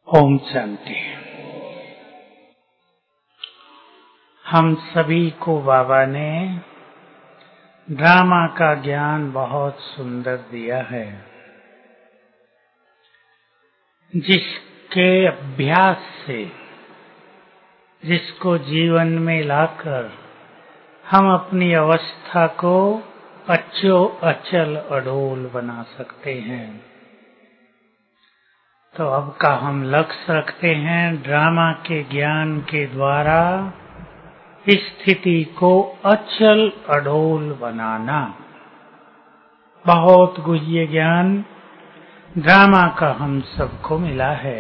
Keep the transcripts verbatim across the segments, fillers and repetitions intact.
ओम शांति। हम सभी को बाबा ने ड्रामा का ज्ञान बहुत सुंदर दिया है, जिसके अभ्यास से, जिसको जीवन में लाकर हम अपनी अवस्था को अच्छो अचल अडोल बना सकते हैं। तो अब का हम लक्ष्य रखते हैं ड्रामा के ज्ञान के द्वारा स्थिति को अचल अडोल बनाना। बहुत गुह्य ज्ञान ड्रामा का हम सबको मिला है।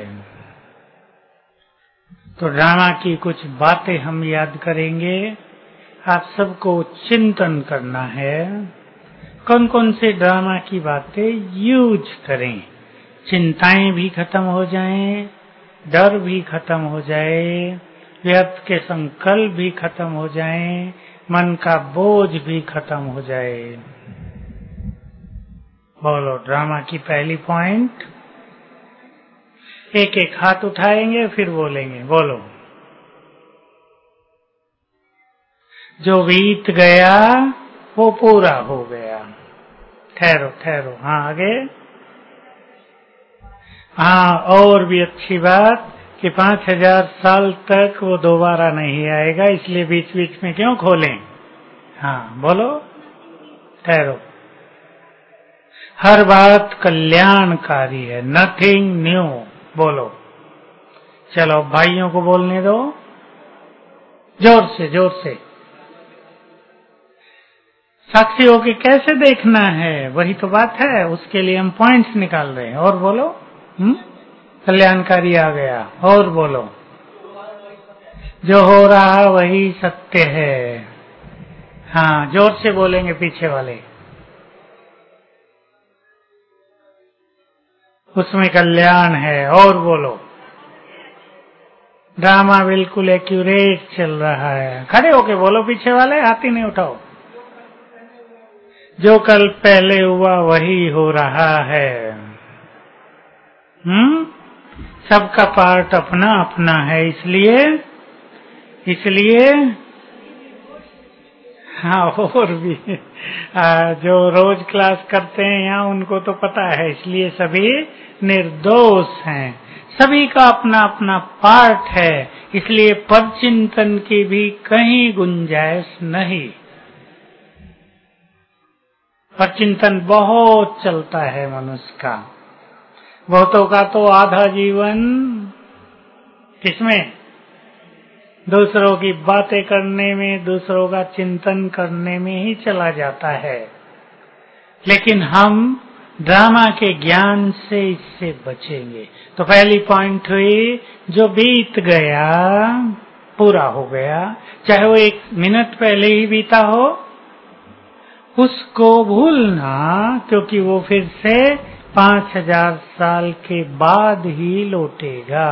तो ड्रामा की कुछ बातें हम याद करेंगे। आप सबको चिंतन करना है कौन कौन से ड्रामा की बातें यूज करें, चिंताएं भी खत्म हो जाएं, डर भी खत्म हो जाए, व्यर्थ के संकल्प भी खत्म हो जाएं, मन का बोझ भी खत्म हो जाए। बोलो ड्रामा की पहली पॉइंट। एक एक हाथ उठाएंगे फिर बोलेंगे। बोलो। जो बीत गया वो पूरा हो गया। ठहरो ठहरो। हाँ आगे। हाँ, और भी अच्छी बात कि पांच हजार साल तक वो दोबारा नहीं आएगा, इसलिए बीच बीच में क्यों खोलें। हाँ बोलो। ठहरो। हर बात कल्याणकारी है, नथिंग न्यू। बोलो। चलो भाइयों को बोलने दो, जोर से जोर से। साक्षी होके कैसे देखना है, वही तो बात है, उसके लिए हम पॉइंट्स निकाल रहे हैं। और बोलो। हम्म कल्याणकारी आ गया। और बोलो। जो हो रहा वही सत्य है। हाँ जोर से बोलेंगे पीछे वाले। उसमें कल्याण है। और बोलो। ड्रामा बिल्कुल एक्यूरेट चल रहा है। खड़े होके बोलो पीछे वाले, हाथ ही नहीं उठाओ। जो कल पहले हुआ वही हो रहा है। हम्म सबका पार्ट अपना अपना है, इसलिए इसलिए हाँ और भी आ, जो रोज क्लास करते हैं यहाँ उनको तो पता है, इसलिए सभी निर्दोष हैं। सभी का अपना अपना पार्ट है, इसलिए परचिंतन की भी कहीं गुंजाइश नहीं। परचिंतन बहुत चलता है मनुष्य का। बहुतों का तो आधा जीवन किसमें, दूसरों की बातें करने में, दूसरों का चिंतन करने में ही चला जाता है। लेकिन हम ड्रामा के ज्ञान से इससे बचेंगे। तो पहली पॉइंट हुई जो बीत गया पूरा हो गया, चाहे वो एक मिनट पहले ही बीता हो, उसको भूलना, क्योंकि वो फिर से पांच हजार साल के बाद ही लौटेगा।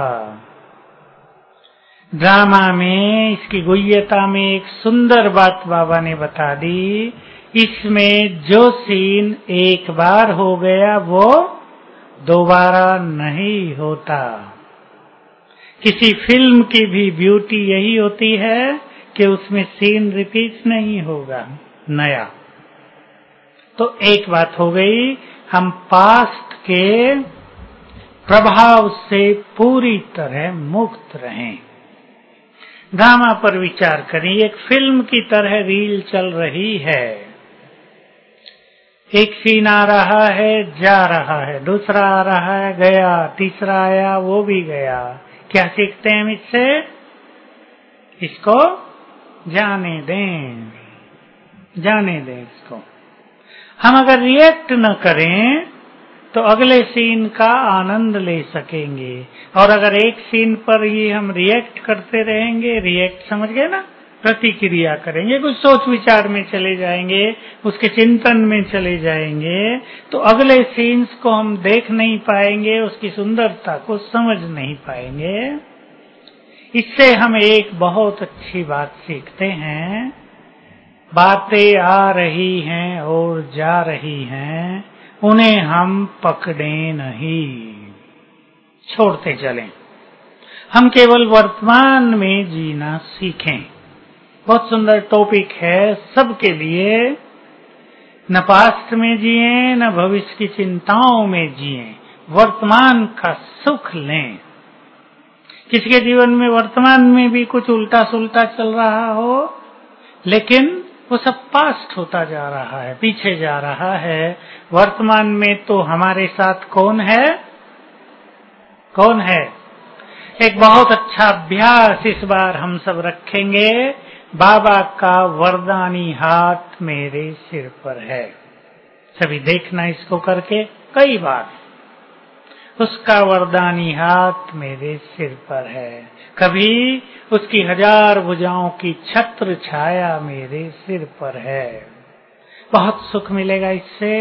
ड्रामा में इसकी गुह्यता में एक सुंदर बात बाबा ने बता दी। इसमें जो सीन एक बार हो गया वो दोबारा नहीं होता। किसी फिल्म की भी ब्यूटी यही होती है कि उसमें सीन रिपीट नहीं होगा नया। तो एक बात हो गई, हम पास्ट के प्रभाव से पूरी तरह मुक्त रहें। ड्रामा पर विचार करें, एक फिल्म की तरह रील चल रही है। एक सीन आ रहा है, जा रहा है, दूसरा आ रहा है, गया, तीसरा आया, वो भी गया। क्या सीखते हैं हम इससे? इसको जाने दें, जाने दें इसको। हम अगर रिएक्ट न करें तो अगले सीन का आनंद ले सकेंगे। और अगर एक सीन पर ही हम रिएक्ट करते रहेंगे, रिएक्ट समझ गए ना, प्रतिक्रिया करेंगे, कुछ सोच विचार में चले जाएंगे, उसके चिंतन में चले जाएंगे, तो अगले सीन्स को हम देख नहीं पाएंगे, उसकी सुंदरता को समझ नहीं पाएंगे। इससे हम एक बहुत अच्छी बात सीखते हैं, बातें आ रही हैं और जा रही हैं, उन्हें हम पकड़े नहीं, छोड़ते चलें। हम केवल वर्तमान में जीना सीखें। बहुत सुंदर टॉपिक है सबके लिए। न पास्ट में जिए, न भविष्य की चिंताओं में जिए, वर्तमान का सुख लें। किसी के जीवन में वर्तमान में भी कुछ उल्टा सुल्टा चल रहा हो, लेकिन वो सब पास्ट होता जा रहा है, पीछे जा रहा है। वर्तमान में तो हमारे साथ कौन है? कौन है? एक बहुत अच्छा अभ्यास इस बार हम सब रखेंगे। बाबा का वरदानी हाथ मेरे सिर पर है। सभी देखना इसको करके कई बार। उसका वरदानी हाथ मेरे सिर पर है। कभी उसकी हजार भुजाओं की छत्र छाया मेरे सिर पर है। बहुत सुख मिलेगा इससे।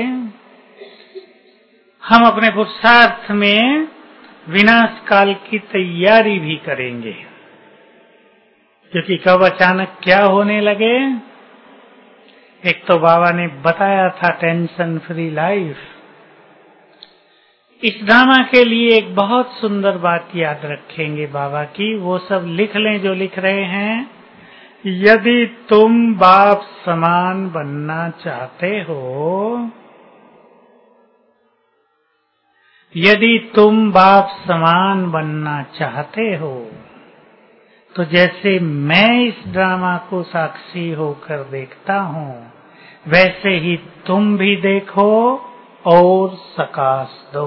हम अपने पुरुषार्थ में विनाश काल की तैयारी भी करेंगे, क्योंकि कब अचानक क्या होने लगे। एक तो बाबा ने बताया था टेंशन फ्री लाइफ। इस ड्रामा के लिए एक बहुत सुंदर बात याद रखेंगे बाबा की, वो सब लिख लें जो लिख रहे हैं। यदि तुम बाप समान बनना चाहते हो, यदि तुम बाप समान बनना चाहते हो, तो जैसे मैं इस ड्रामा को साक्षी होकर देखता हूं, वैसे ही तुम भी देखो और सकाश दो।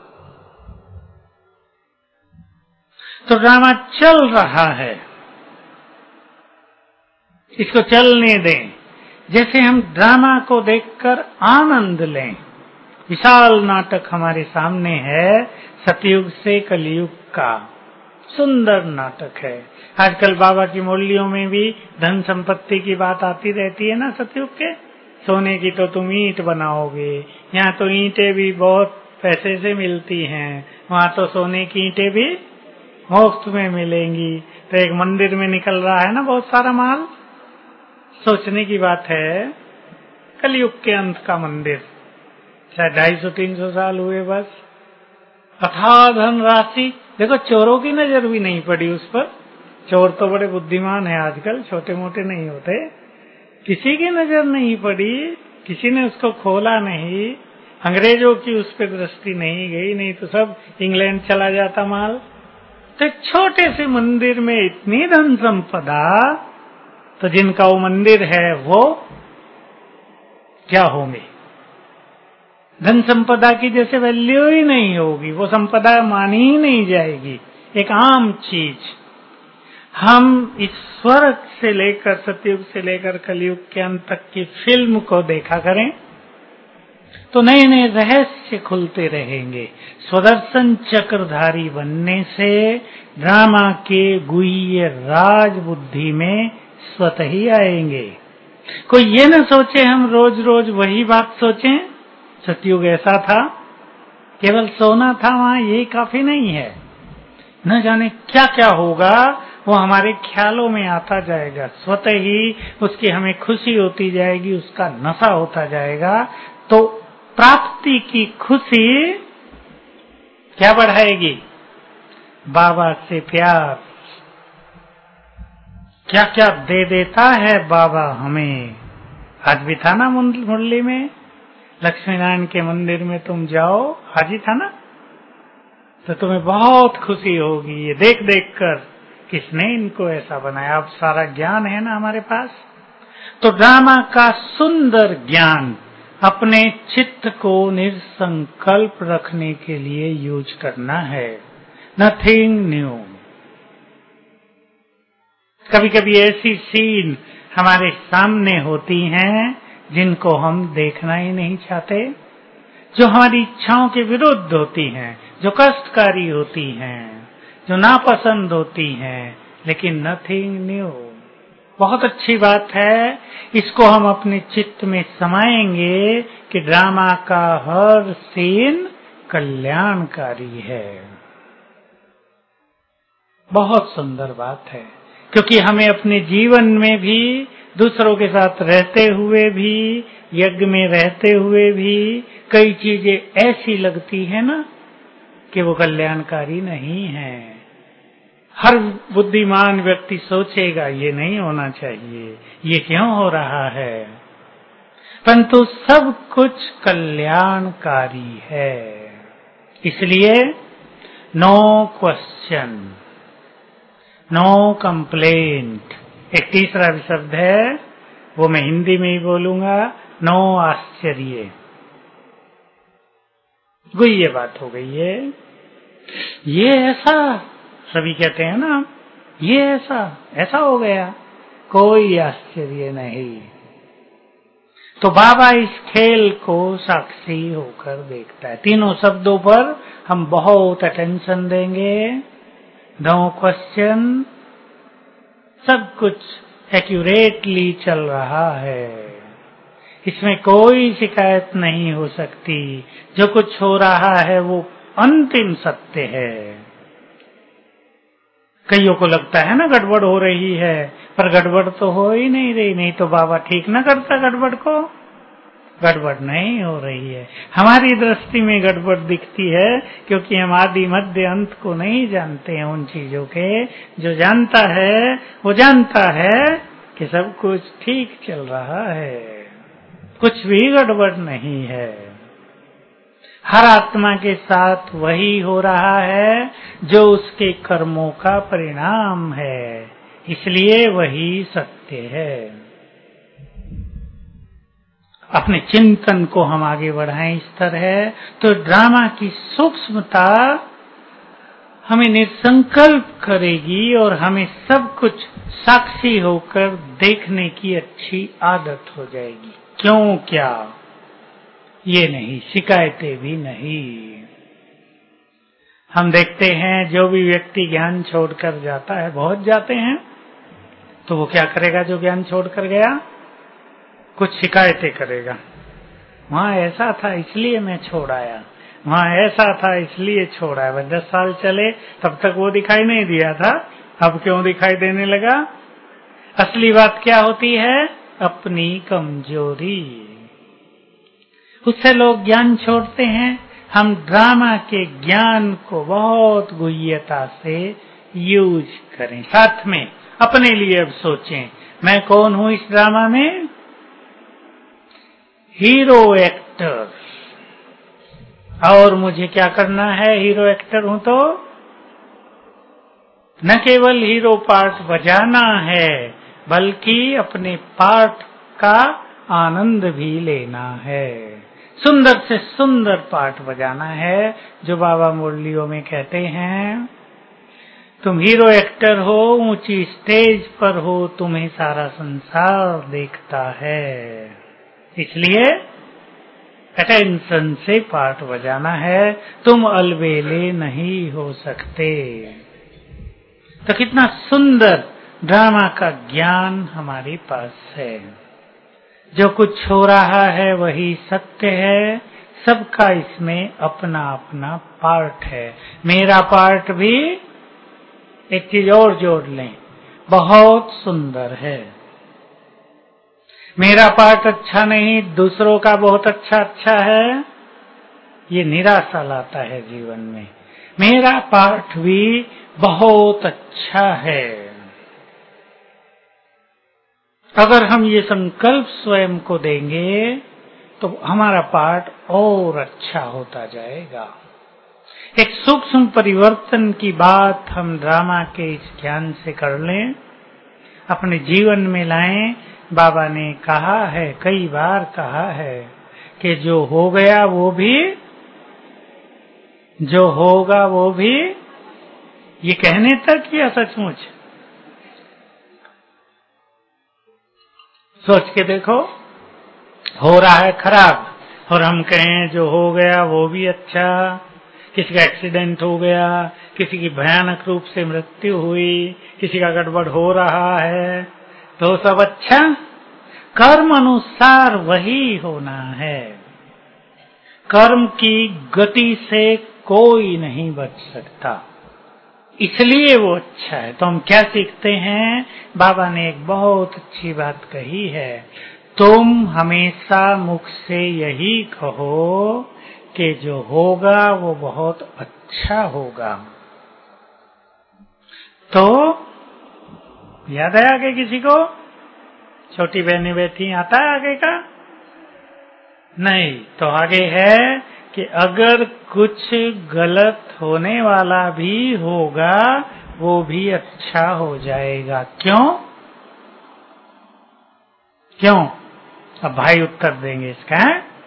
तो ड्रामा चल रहा है, इसको चलने दें। जैसे हम ड्रामा को देखकर आनंद लें। विशाल नाटक हमारे सामने है, सतयुग से कलयुग का सुंदर नाटक है। आजकल बाबा की मुरलियों में भी धन संपत्ति की बात आती रहती है ना। सतयुग के सोने की तो तुम ईंट बनाओगे, यहाँ तो ईंटें भी बहुत पैसे से मिलती हैं, वहां तो सोने की ईंटें भी मुफ्त में मिलेंगी। तो एक मंदिर में निकल रहा है ना बहुत सारा माल। सोचने की बात है, कलयुग के अंत का मंदिर, शायद ढाई सौ तीन सौ साल हुए बस। अथाह धन राशि, देखो चोरों की नजर भी नहीं पड़ी उस पर। चोर तो बड़े बुद्धिमान है आजकल, छोटे मोटे नहीं होते। किसी की नजर नहीं पड़ी, किसी ने उसको खोला नहीं, अंग्रेजों की उस पर दृष्टि नहीं गई, नहीं तो सब इंग्लैंड चला जाता माल। तो एक छोटे से मंदिर में इतनी धन संपदा, तो जिनका वो मंदिर है वो क्या होंगे? धन संपदा की जैसे वैल्यू ही नहीं होगी, वो संपदा मानी ही नहीं जाएगी, एक आम चीज। हम इस स्वर्ग से लेकर सतयुग से लेकर कलयुग के अंत तक की फिल्म को देखा करें, तो नए नए रहस्य खुलते रहेंगे। स्वदर्शन चक्रधारी बनने से ड्रामा के गुह्य राज बुद्धि में स्वतः ही आएंगे। कोई ये न सोचे हम रोज रोज वही बात सोचें। सतयुग ऐसा था, केवल सोना था वहां, यही काफी नहीं है। न जाने क्या क्या होगा, वो हमारे ख्यालों में आता जाएगा, स्वतः ही उसकी हमें खुशी होती जाएगी, उसका नशा होता जाएगा। तो प्राप्ति की खुशी क्या बढ़ाएगी? बाबा से प्यार। क्या क्या दे देता है बाबा हमें। आज भी था ना मुरली में, लक्ष्मी नारायण के मंदिर में तुम जाओ, आज ही था ना, तो तुम्हें बहुत खुशी होगी ये देख देख कर, किसने इनको ऐसा बनाया। अब सारा ज्ञान है ना हमारे पास। तो ड्रामा का सुंदर ज्ञान अपने चित्त को निसंकल्प रखने के लिए यूज करना है। Nothing new. कभी कभी ऐसी सीन हमारे सामने होती हैं जिनको हम देखना ही नहीं चाहते, जो हमारी इच्छाओं के विरुद्ध होती हैं, जो कष्टकारी होती हैं, जो नापसंद होती हैं, लेकिन नथिंग न्यू। बहुत अच्छी बात है, इसको हम अपने चित्त में समाएंगे कि ड्रामा का हर सीन कल्याणकारी है। बहुत सुंदर बात है, क्योंकि हमें अपने जीवन में भी, दूसरों के साथ रहते हुए भी, यज्ञ में रहते हुए भी कई चीजें ऐसी लगती है ना कि वो कल्याणकारी नहीं है। हर बुद्धिमान व्यक्ति सोचेगा ये नहीं होना चाहिए, ये क्यों हो रहा है, परंतु सब कुछ कल्याणकारी है। इसलिए नो क्वेश्चन, नो कंप्लेंट। एक तीसरा भी शब्द है, वो मैं हिंदी में ही बोलूंगा, नो आश्चर्य। कोई ये बात हो गई है, ये ऐसा, सभी कहते हैं ना, ये ऐसा ऐसा हो गया, कोई आश्चर्य नहीं। तो बाबा इस खेल को साक्षी होकर देखता है। तीनों शब्दों पर हम बहुत अटेंशन देंगे। नो क्वेश्चन, सब कुछ एक्यूरेटली चल रहा है, इसमें कोई शिकायत नहीं हो सकती। जो कुछ हो रहा है वो अंतिम सत्य है। कईयों को लगता है ना गड़बड़ हो रही है, पर गड़बड़ तो हो ही नहीं रही, नहीं तो बाबा ठीक ना करता गड़बड़ को। गड़बड़ नहीं हो रही है, हमारी दृष्टि में गड़बड़ दिखती है, क्योंकि हम आदि मध्य अंत को नहीं जानते हैं उन चीजों के। जो जानता है वो जानता है कि सब कुछ ठीक चल रहा है, कुछ भी गड़बड़ नहीं है। हर आत्मा के साथ वही हो रहा है जो उसके कर्मों का परिणाम है, इसलिए वही सत्य है। अपने चिंतन को हम आगे बढ़ाएं इस तरह, तो ड्रामा की सूक्ष्मता हमें निसंकल्प करेगी और हमें सब कुछ साक्षी होकर देखने की अच्छी आदत हो जाएगी। क्यों क्या ये नहीं, शिकायतें भी नहीं। हम देखते हैं जो भी व्यक्ति ज्ञान छोड़कर जाता है, बहुत जाते हैं, तो वो क्या करेगा जो ज्ञान छोड़कर गया? कुछ शिकायतें करेगा। वहां ऐसा था इसलिए मैं छोड़ आया, वहां ऐसा था इसलिए छोड़ आया। दस साल चले तब तक वो दिखाई नहीं दिया था, अब क्यों दिखाई देने लगा? असली बात क्या होती है? अपनी कमजोरी। उससे लोग ज्ञान छोड़ते हैं। हम ड्रामा के ज्ञान को बहुत गुह्यता से यूज करें, साथ में अपने लिए अब सोचें, मैं कौन हूं इस ड्रामा में? Hero actor. और मुझे क्या करना है हीरो एक्टर हूं तो? न केवल हीरो पार्ट बजाना है, बल्कि अपने पार्ट का आनंद भी लेना है। सुंदर से सुंदर पार्ट बजाना है, जो बाबा मुरलियों में कहते हैं, तुम हीरो एक्टर हो, ऊंची स्टेज पर हो, तुम्हें सारा संसार देखता है, इसलिए अटेंशन से पार्ट बजाना है, तुम अलबेले नहीं हो सकते। तो कितना सुंदर ड्रामा का ज्ञान हमारे पास है। जो कुछ हो रहा है वही सत्य है, सबका इसमें अपना अपना पार्ट है। मेरा पार्ट भी, एक चीज और जोड़ लें, बहुत सुंदर है। मेरा पार्ट अच्छा नहीं, दूसरों का बहुत अच्छा अच्छा है, ये निराशा लाता है जीवन में। मेरा पार्ट भी बहुत अच्छा है। अगर हम ये संकल्प स्वयं को देंगे तो हमारा पार्ट और अच्छा होता जाएगा। एक सूक्ष्म परिवर्तन की बात हम ड्रामा के इस ज्ञान से कर लें, अपने जीवन में लाएं। बाबा ने कहा है, कई बार कहा है, कि जो हो गया वो भी, जो होगा वो भी, ये कहने तक या सचमुच? सोच के देखो, हो रहा है खराब और हम कहें जो हो गया वो भी अच्छा। किसी का एक्सीडेंट हो गया, किसी की भयानक रूप से मृत्यु हुई, किसी का गड़बड़ हो रहा है, तो सब अच्छा। कर्म अनुसार वही होना है। कर्म की गति से कोई नहीं बच सकता, इसलिए वो अच्छा है। तो हम क्या सीखते हैं? बाबा ने एक बहुत अच्छी बात कही है, तुम हमेशा मुख से यही कहो कि जो होगा वो बहुत अच्छा होगा। तो याद है आगे किसी को? छोटी बहनें बैठी, आता है आगे का? नहीं। तो आगे है कि अगर कुछ गलत होने वाला भी होगा वो भी अच्छा हो जाएगा। क्यों? क्यों? अब भाई उत्तर देंगे इसका।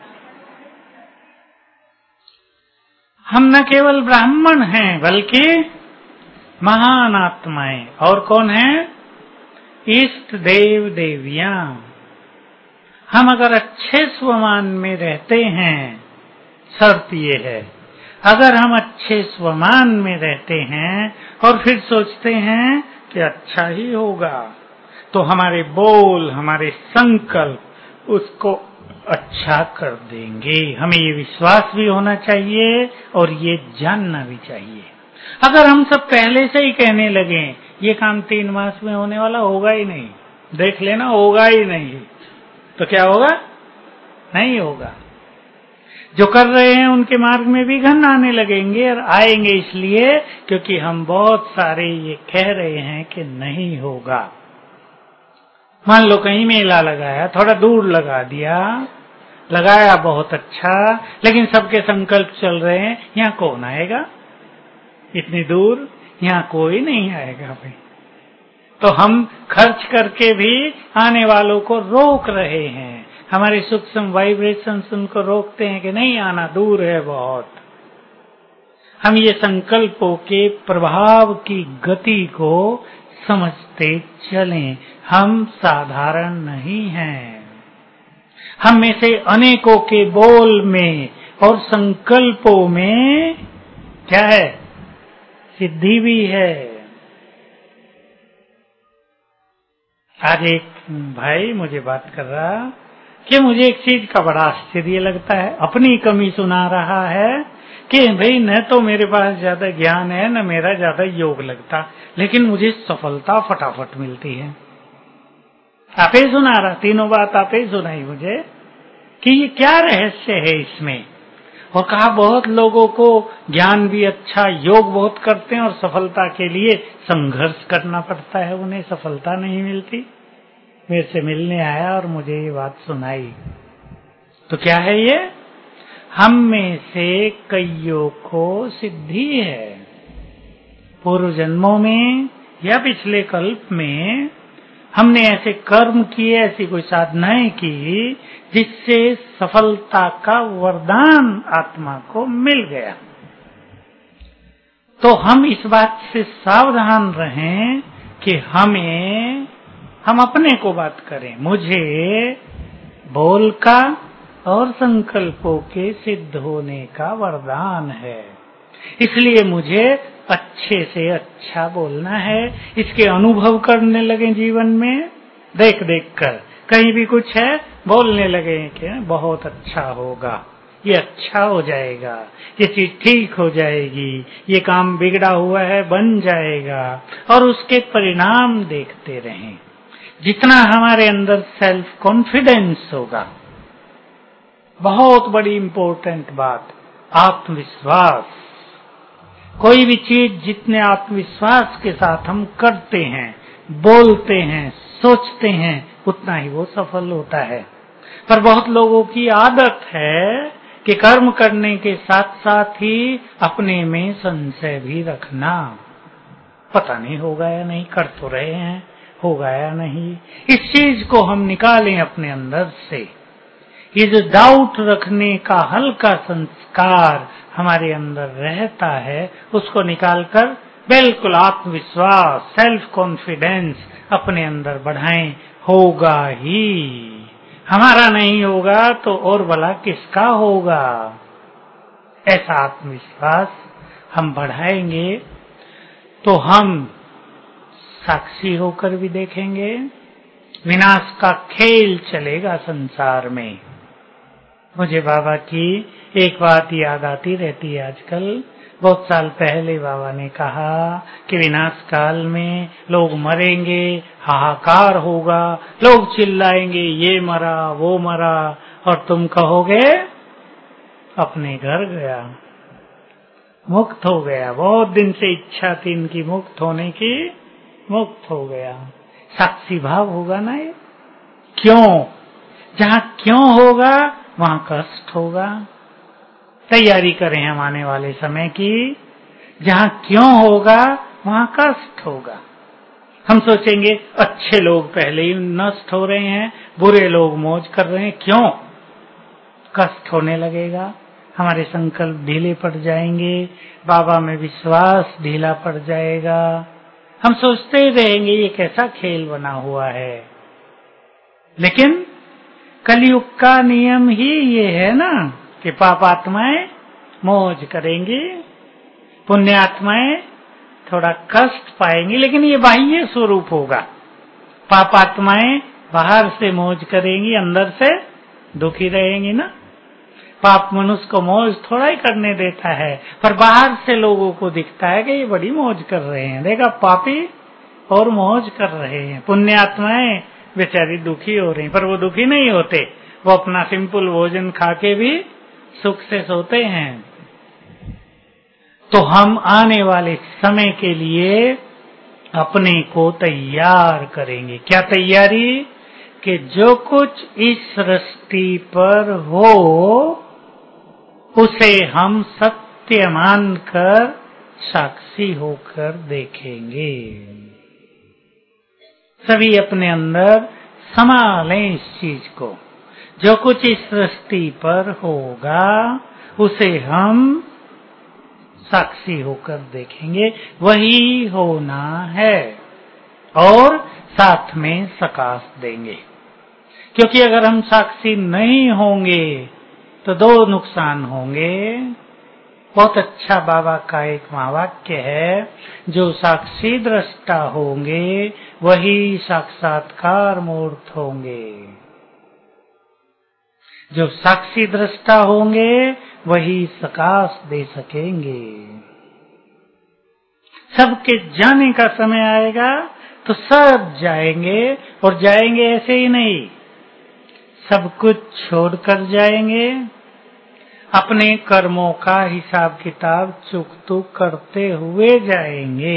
हम न केवल ब्राह्मण हैं बल्कि महान आत्माएं। और कौन है? इष्ट देव देवियां। हम अगर अच्छे स्वमान में रहते हैं, शर्त ये है, अगर हम अच्छे स्वमान में रहते हैं और फिर सोचते हैं कि अच्छा ही होगा, तो हमारे बोल, हमारे संकल्प उसको अच्छा कर देंगे। हमें ये विश्वास भी होना चाहिए और ये जानना भी चाहिए। अगर हम सब पहले से ही कहने लगे ये काम तीन मास में होने वाला होगा ही नहीं, देख लेना होगा ही नहीं, तो क्या होगा? नहीं होगा। जो कर रहे हैं उनके मार्ग में विघ्न आने लगेंगे, और आएंगे इसलिए क्योंकि हम बहुत सारे ये कह रहे हैं कि नहीं होगा। मान लो कहीं मेला लगाया, थोड़ा दूर लगा दिया, लगाया बहुत अच्छा, लेकिन सबके संकल्प चल रहे हैं यहाँ कौन आएगा, इतनी दूर यहाँ कोई नहीं आएगा भाई। तो हम खर्च करके भी आने वालों को रोक रहे हैं, हमारे सूक्ष्म वाइब्रेशंस उनको रोकते हैं कि नहीं आना, दूर है बहुत। हम ये संकल्पों के प्रभाव की गति को समझते चलें। हम साधारण नहीं हैं। हम में से अनेकों के बोल में और संकल्पों में क्या है? सिद्धि भी है। आज एक भाई मुझे बात कर रहा कि मुझे एक चीज का बड़ा आश्चर्य लगता है, अपनी कमी सुना रहा है कि भाई न तो मेरे पास ज्यादा ज्ञान है न मेरा ज्यादा योग लगता, लेकिन मुझे सफलता फटाफट मिलती है। आप ही सुना रहा, तीनों बात आप ही सुनाई मुझे कि ये क्या रहस्य है इसमें। और कहा बहुत लोगों को ज्ञान भी अच्छा, योग बहुत करते हैं और सफलता के लिए संघर्ष करना पड़ता है, उन्हें सफलता नहीं मिलती। मेरे से मिलने आया और मुझे ये बात सुनाई। तो क्या है ये? हम में से कईयों को सिद्धि है, पूर्व जन्मों में या पिछले कल्प में हमने ऐसे कर्म किए, ऐसी कोई साधनाएं की जिससे सफलता का वरदान आत्मा को मिल गया। तो हम इस बात से सावधान रहें कि हमें, हम अपने को बात करें, मुझे बोल का और संकल्पों के सिद्ध होने का वरदान है, इसलिए मुझे अच्छे से अच्छा बोलना है। इसके अनुभव करने लगे जीवन में, देख देख कर कहीं भी कुछ है बोलने लगे कि बहुत अच्छा होगा, ये अच्छा हो जाएगा, ये चीज ठीक हो जाएगी, ये काम बिगड़ा हुआ है बन जाएगा, और उसके परिणाम देखते रहें। जितना हमारे अंदर सेल्फ कॉन्फिडेंस होगा, बहुत बड़ी इंपॉर्टेंट बात, आत्मविश्वास। कोई भी चीज जितने आत्मविश्वास के साथ हम करते हैं, बोलते हैं, सोचते हैं, उतना ही वो सफल होता है। पर बहुत लोगों की आदत है कि कर्म करने के साथ साथ ही अपने में संशय भी रखना, पता नहीं होगा या नहीं, कर तो रहे हैं, होगा या नहीं। इस चीज को हम निकालें अपने अंदर से। ये जो डाउट रखने का हल्का संस्कार हमारे अंदर रहता है, उसको निकालकर बिल्कुल आत्मविश्वास, सेल्फ कॉन्फिडेंस अपने अंदर बढ़ाएं। होगा ही, हमारा नहीं होगा तो और भला किसका होगा? ऐसा आत्मविश्वास हम बढ़ाएंगे तो हम साक्षी होकर भी देखेंगे, विनाश का खेल चलेगा संसार में। मुझे बाबा की एक बात याद आती रहती है आजकल। बहुत साल पहले बाबा ने कहा कि विनाश काल में लोग मरेंगे, हाहाकार होगा, लोग चिल्लाएंगे ये मरा वो मरा, और तुम कहोगे अपने घर गया। मुक्त हो गया। बहुत दिन से इच्छा थी इनकी मुक्त होने की, मुक्त हो गया। साक्षी भाव होगा ना ये। क्यों? जहां क्यों होगा वहां कष्ट होगा। तैयारी करें हम आने वाले समय की। जहां क्यों होगा वहां कष्ट होगा। हम सोचेंगे अच्छे लोग पहले ही नष्ट हो रहे हैं, बुरे लोग मौज कर रहे हैं, क्यों? कष्ट होने लगेगा। हमारे संकल्प ढीले पड़ जाएंगे, बाबा में विश्वास ढीला पड़ जाएगा। हम सोचते ही रहेंगे ये कैसा खेल बना हुआ है। लेकिन कलयुग का नियम ही ये है ना कि पाप आत्माएं मौज करेंगी, पुण्य आत्माएं थोड़ा कष्ट पाएंगी, लेकिन ये बाह्य स्वरूप होगा। पाप आत्माएं बाहर से मौज करेंगी, अंदर से दुखी रहेंगी ना। पाप मनुष्य को मौज थोड़ा ही करने देता है, पर बाहर से लोगों को दिखता है कि ये बड़ी मौज कर रहे हैं, देखा पापी और मौज कर रहे हैं। पुण्य आत्माएं बेचारी दुखी हो रही, पर वो दुखी नहीं होते, वो अपना सिंपल भोजन खा के भी सुख से सोते हैं। तो हम आने वाले समय के लिए अपने को तैयार करेंगे। क्या तैयारी? कि जो कुछ इस सृष्टि पर हो उसे हम सत्य मानकर साक्षी होकर देखेंगे। सभी अपने अंदर समा लें इस चीज को। जो कुछ इस सृष्टि पर होगा उसे हम साक्षी होकर देखेंगे, वही होना है, और साथ में प्रकाश देंगे। क्योंकि अगर हम साक्षी नहीं होंगे तो दो नुकसान होंगे। बहुत अच्छा बाबा का एक महावाक्य है, जो साक्षी दृष्टा होंगे वही साक्षात्कार मूर्त होंगे। जो साक्षी दृष्टा होंगे वही प्रकाश दे सकेंगे। सबके जाने का समय आएगा तो सब जाएंगे, और जाएंगे ऐसे ही नहीं, सब कुछ छोड़कर जाएंगे। अपने कर्मों का हिसाब किताब चुकतू करते हुए जाएंगे।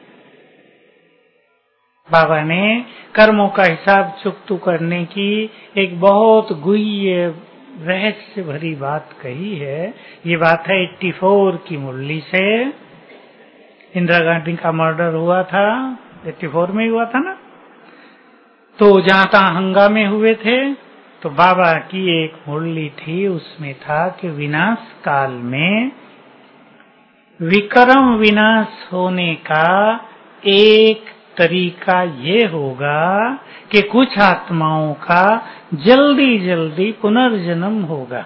बाबा ने कर्मों का हिसाब चुकतू करने की एक बहुत गुह्य रहस्य भरी बात कही है। ये बात है चौरासी की मुरली से। इंदिरा गांधी का मर्डर हुआ था, चौरासी में हुआ था ना। तो जहां तहां हंगामे हुए थे, तो बाबा की एक मुरली थी, उसमें था कि विनाश काल में विक्रम विनाश होने का एक तरीका ये होगा कि कुछ आत्माओं का जल्दी जल्दी पुनर्जन्म होगा।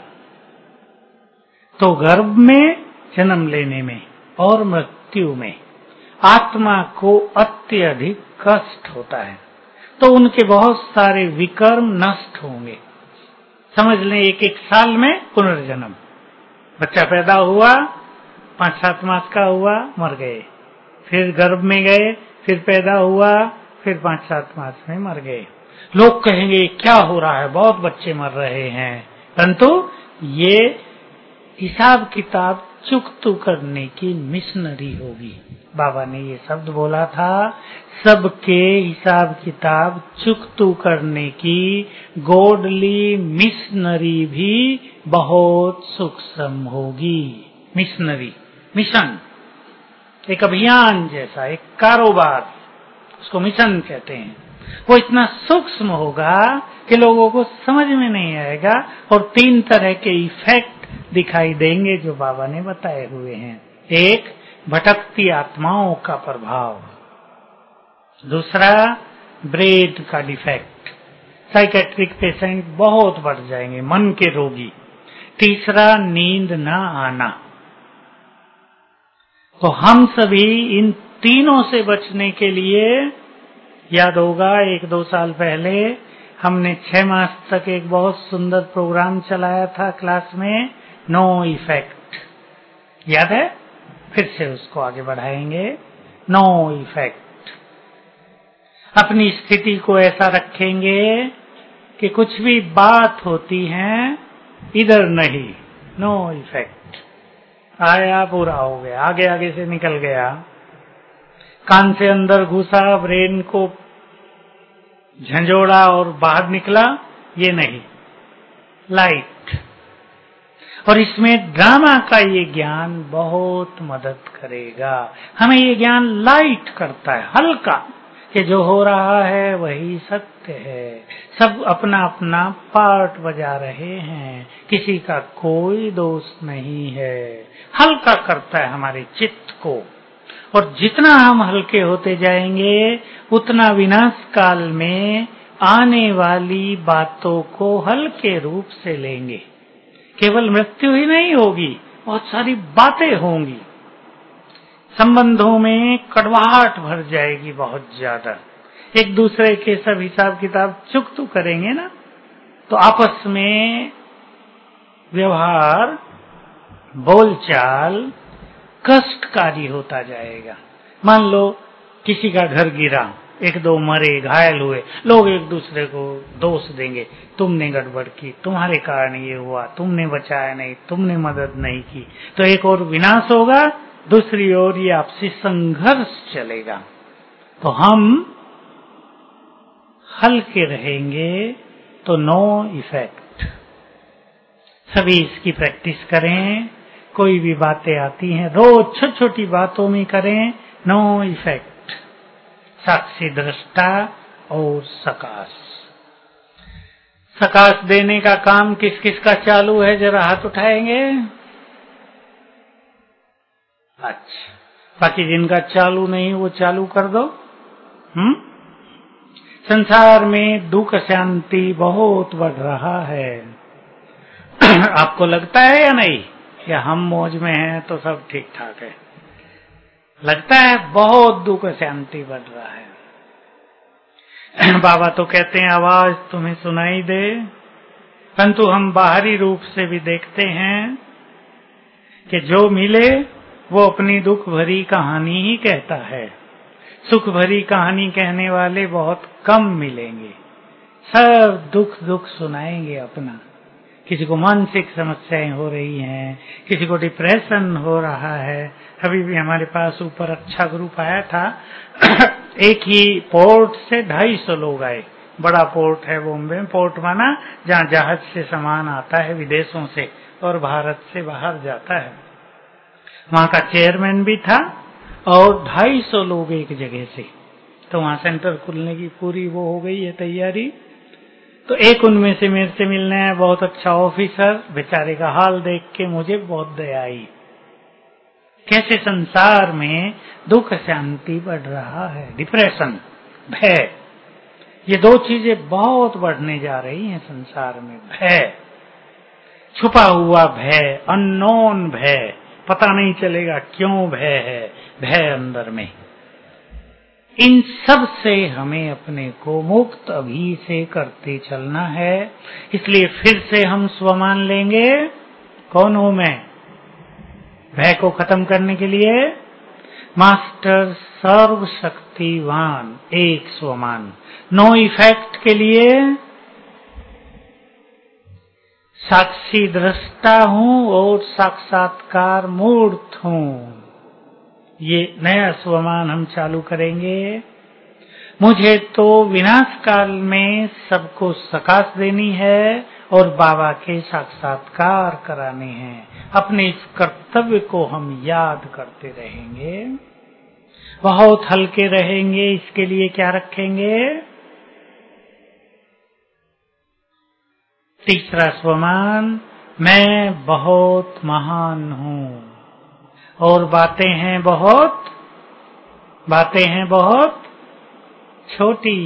तो गर्भ में जन्म लेने में और मृत्यु में आत्मा को अत्यधिक कष्ट होता है, तो उनके बहुत सारे विकर्म नष्ट होंगे। समझ लें एक एक साल में पुनर्जन्म। बच्चा पैदा हुआ, पांच सात मास का हुआ, मर गए, फिर गर्भ में गए, फिर पैदा हुआ, फिर पांच सात मास में मर गए। लोग कहेंगे क्या हो रहा है, बहुत बच्चे मर रहे हैं, परंतु ये हिसाब किताब चुकतू करने की मिशनरी होगी। बाबा ने ये शब्द बोला था, सबके हिसाब किताब चुकतू करने की गॉडली मिशनरी भी बहुत सूक्ष्म होगी। मिशनरी, मिशन, एक अभियान जैसा, एक कारोबार, उसको मिशन कहते हैं। वो इतना सूक्ष्म होगा कि लोगों को समझ में नहीं आएगा, और तीन तरह के इफेक्ट दिखाई देंगे जो बाबा ने बताए हुए हैं। एक, भटकती आत्माओं का प्रभाव। दूसरा, ब्रेन का डिफेक्ट, साइकेट्रिक पेशेंट बहुत बढ़ जाएंगे, मन के रोगी। तीसरा, नींद ना आना। तो हम सभी इन तीनों से बचने के लिए, याद होगा एक दो साल पहले हमने छह मास तक एक बहुत सुंदर प्रोग्राम चलाया था क्लास में, नो इफेक्ट, याद है? फिर से उसको आगे बढ़ाएंगे। नो इफेक्ट, अपनी स्थिति को ऐसा रखेंगे कि कुछ भी बात होती है इधर नहीं, नो इफेक्ट। आया पूरा हो गया, आगे आगे से निकल गया, कान से अंदर घुसा, ब्रेन को झंझोड़ा और बाहर निकला, ये नहीं, लाइट। और इसमें ड्रामा का ये ज्ञान बहुत मदद करेगा। हमें ये ज्ञान लाइट करता है, हल्का, कि जो हो रहा है वही सत्य है, सब अपना अपना पार्ट बजा रहे हैं, किसी का कोई दोष नहीं है। हल्का करता है हमारे चित्त को, और जितना हम हल्के होते जाएंगे उतना विनाश काल में आने वाली बातों को हल्के रूप से लेंगे। केवल मृत्यु ही नहीं होगी, बहुत सारी बातें होंगी, संबंधों में कड़वाहट भर जाएगी बहुत ज्यादा, एक दूसरे के सब हिसाब किताब चुक तो करेंगे ना, तो आपस में व्यवहार, बोलचाल कष्टकारी होता जाएगा। मान लो किसी का घर गिरा, एक दो मरे, घायल हुए, लोग एक दूसरे को दोष देंगे, तुमने गड़बड़ की, तुम्हारे कारण ये हुआ, तुमने बचाया नहीं, तुमने मदद नहीं की, तो एक और विनाश होगा, दूसरी ओर ये आपसी संघर्ष चलेगा। तो हम हल्के रहेंगे तो नो इफेक्ट। सभी इसकी प्रैक्टिस करें, कोई भी बातें आती हैं रोज छोटी छोटी बातों में करें, नो इफेक्ट। साक्षी दृष्टा और सकाश। सकाश देने का काम किस किस का चालू है, जरा हाथ उठाएंगे। अच्छा, बाकी जिनका चालू नहीं वो चालू कर दो। हम्म संसार में दुख शांति बहुत बढ़ रहा है। आपको लगता है या नहीं, या हम मौज में हैं तो सब ठीक ठाक है? लगता है बहुत दुख शांति बढ़ रहा है। बाबा तो कहते हैं आवाज तुम्हें सुनाई दे, परंतु हम बाहरी रूप से भी देखते हैं कि जो मिले वो अपनी दुख भरी कहानी ही कहता है। सुख भरी कहानी कहने वाले बहुत कम मिलेंगे, सब दुख दुख सुनाएंगे अपना। किसी को मानसिक समस्याएं हो रही हैं, किसी को डिप्रेशन हो रहा है। अभी भी हमारे पास ऊपर अच्छा ग्रुप आया था एक ही पोर्ट से ढाई सौ लोग आए, बड़ा पोर्ट है बॉम्बे में, पोर्ट माना जहाँ जहाज से सामान आता है विदेशों से और भारत से बाहर जाता है। वहाँ का चेयरमैन भी था और ढाई सौ लोग एक जगह से, तो वहाँ सेंटर खुलने की पूरी वो हो गई है तैयारी। तो एक उनमें से मेरे से मिलने है, बहुत अच्छा ऑफिसर, बेचारे का हाल देख के मुझे बहुत दया आई। कैसे संसार में दुख शांति बढ़ रहा है, डिप्रेशन, भय, ये दो चीजें बहुत बढ़ने जा रही हैं संसार में। भय, छुपा हुआ भय, अननोन भय, पता नहीं चलेगा क्यों भय है, भय अंदर में। इन सब से हमें अपने को मुक्त अभी से करते चलना है। इसलिए फिर से हम स्वमान लेंगे, कौन हूं मैं? भय को खत्म करने के लिए मास्टर सर्वशक्तिवान, एक स्वमान। नो इफेक्ट के लिए साक्षी दृष्टा हूं और साक्षात्कार मूर्त हूं। ये नया स्वमान हम चालू करेंगे। मुझे तो विनाश काल में सबको सकाश देनी है और बाबा के साक्षात्कार कराने हैं। अपने इस कर्तव्य को हम याद करते रहेंगे, बहुत हल्के रहेंगे। इसके लिए क्या रखेंगे? तीसरा स्वमान, मैं बहुत महान हूं और बातें हैं बहुत, बातें हैं बहुत छोटी।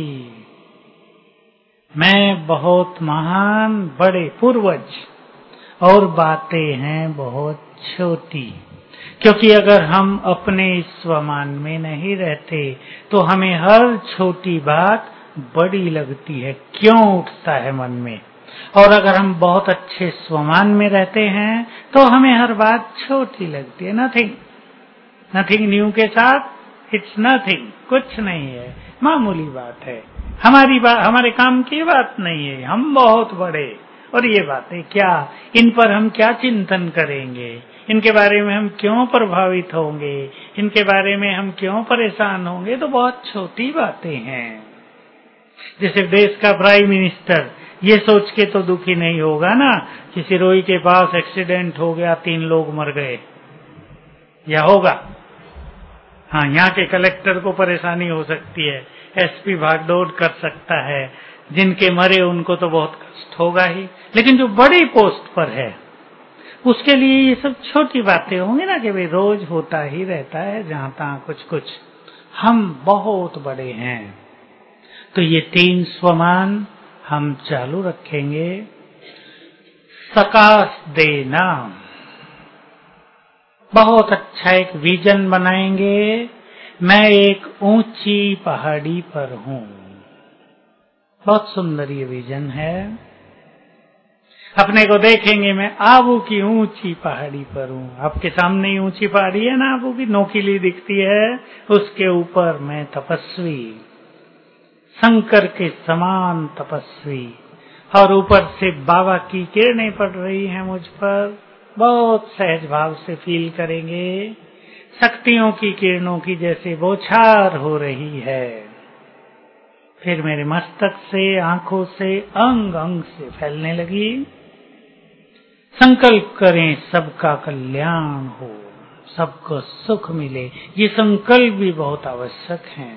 मैं बहुत महान, बड़े पूर्वज, और बातें हैं बहुत छोटी। क्योंकि अगर हम अपने स्वमान में नहीं रहते तो हमें हर छोटी बात बड़ी लगती है, क्यों उठता है मन में। और अगर हम बहुत अच्छे स्वमान में रहते हैं तो हमें हर बात छोटी लगती है। नथिंग, नथिंग न्यू के साथ इट्स नथिंग, कुछ नहीं है, मामूली बात है, हमारी बात, हमारे काम की बात नहीं है, हम बहुत बड़े, और ये बातें क्या, इन पर हम क्या चिंतन करेंगे, इनके बारे में हम क्यों प्रभावित होंगे, इनके बारे में हम क्यों परेशान होंगे, तो बहुत छोटी बातें हैं। जैसे देश का प्राइम मिनिस्टर ये सोच के तो दुखी नहीं होगा ना कि सिरोही के पास एक्सीडेंट हो गया, तीन लोग मर गए, या होगा? हाँ, यहाँ के कलेक्टर को परेशानी हो सकती है, एसपी भागदौड़ कर सकता है, जिनके मरे उनको तो बहुत कष्ट होगा ही, लेकिन जो बड़ी पोस्ट पर है उसके लिए ये सब छोटी बातें होंगी ना कि भाई रोज होता ही रहता है जहां तहां कुछ कुछ। हम बहुत बड़े हैं, तो ये तीन स्वमान हम चालू रखेंगे। सकाश देना, बहुत अच्छा एक विजन बनाएंगे। मैं एक ऊंची पहाड़ी पर हूं, बहुत सुंदर ये विजन है। अपने को देखेंगे, मैं आबू की ऊंची पहाड़ी पर हूं। आपके सामने ही ऊंची पहाड़ी है ना, आबू की नोकीली दिखती है, उसके ऊपर मैं तपस्वी, शंकर के समान तपस्वी, और ऊपर से बाबा की किरणें पड़ रही हैं मुझ पर। बहुत सहज भाव से फील करेंगे, शक्तियों की किरणों की जैसे बौछार हो रही है। फिर मेरे मस्तक से, आंखों से, अंग अंग से फैलने लगी। संकल्प करें सबका कल्याण हो, सबको सुख मिले। ये संकल्प भी बहुत आवश्यक हैं,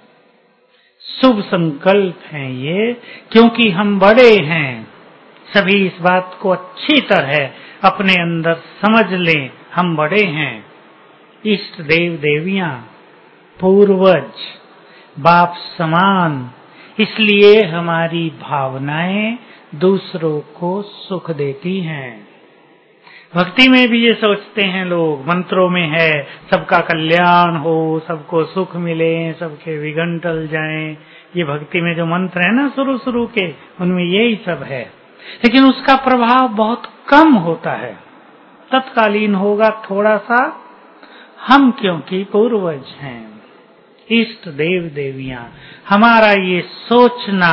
शुभ संकल्प हैं ये, क्योंकि हम बड़े हैं। सभी इस बात को अच्छी तरह अपने अंदर समझ लें, हम बड़े हैं। इष्ट देव देवियां, पूर्वज, बाप समान, इसलिए हमारी भावनाएं दूसरों को सुख देती हैं। भक्ति में भी ये सोचते हैं लोग, मंत्रों में है सबका कल्याण हो, सबको सुख मिले, सबके विघ्न टल जाएं। ये भक्ति में जो मंत्र है ना शुरू शुरू के, उनमें यही सब है, लेकिन उसका प्रभाव बहुत कम होता है, तत्कालीन होगा थोड़ा सा। हम क्योंकि पूर्वज हैं, इष्ट देव देवियां, हमारा ये सोचना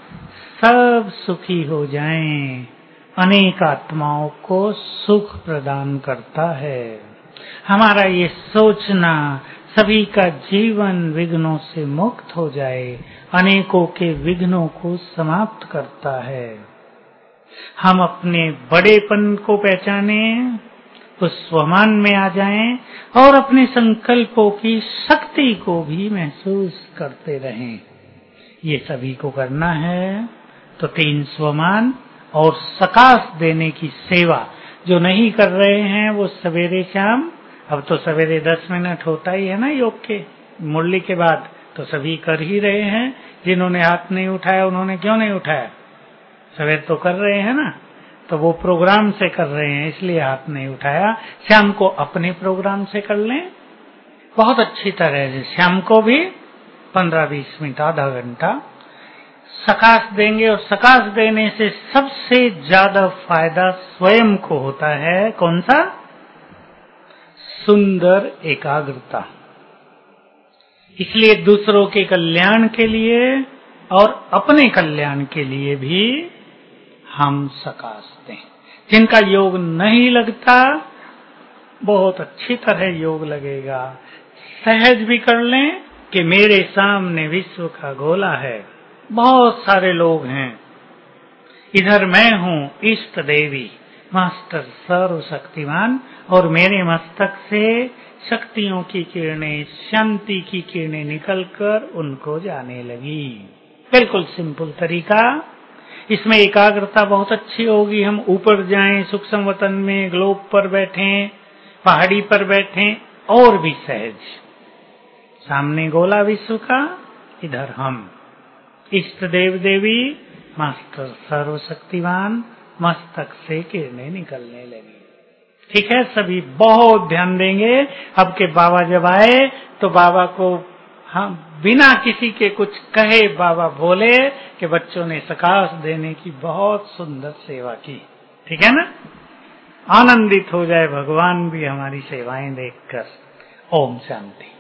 सब सुखी हो जाएं, अनेक आत्माओं को सुख प्रदान करता है। हमारा ये सोचना सभी का जीवन विघ्नों से मुक्त हो जाए, अनेकों के विघ्नों को समाप्त करता है। हम अपने बड़ेपन को पहचाने, उस स्वमान में आ जाएं और अपने संकल्पों की शक्ति को भी महसूस करते रहें। ये सभी को करना है। तो तीन स्वमान और सकाश देने की सेवा जो नहीं कर रहे हैं वो सवेरे शाम, अब तो सवेरे दस मिनट होता ही है ना योग के मुरली के बाद, तो सभी कर ही रहे हैं। जिन्होंने हाथ नहीं उठाया उन्होंने क्यों नहीं उठाया, सवेरे तो कर रहे हैं ना, तो वो प्रोग्राम से कर रहे हैं इसलिए हाथ नहीं उठाया। शाम को अपने प्रोग्राम से कर लें बहुत अच्छी तरह से, शाम को भी पंद्रह बीस मिनट, आधा घंटा सकाश देंगे। और सकाश देने से सबसे ज्यादा फायदा स्वयं को होता है। कौन सा? सुंदर एकाग्रता। इसलिए दूसरों के कल्याण के लिए और अपने कल्याण के लिए भी हम सकाश दें। जिनका योग नहीं लगता, बहुत अच्छी तरह योग लगेगा। सहज भी कर लें कि मेरे सामने विश्व का गोला है, बहुत सारे लोग हैं, इधर मैं हूं इष्ट देवी मास्टर सर्वशक्तिमान, और मेरे मस्तक से शक्तियों की किरणें, शांति की किरणें निकलकर उनको जाने लगी। बिल्कुल सिंपल तरीका। इसमें एकाग्रता बहुत अच्छी होगी। हम ऊपर जाएं, सूक्ष्म वतन में, ग्लोब पर बैठें, पहाड़ी पर बैठें, और भी सहज। सामने गोला विश्व का, इधर हम इष्ट देव देवी मास्टर सर्वशक्तिमान, मस्तक से किरणें निकलने लगी। ठीक है, सभी बहुत ध्यान देंगे। अब के बाबा जब आए तो बाबा को हम बिना किसी के कुछ कहे बाबा बोले कि बच्चों ने सकाश देने की बहुत सुंदर सेवा की। ठीक है ना, आनंदित हो जाए भगवान भी हमारी सेवाएं देखकर। ओम शांति।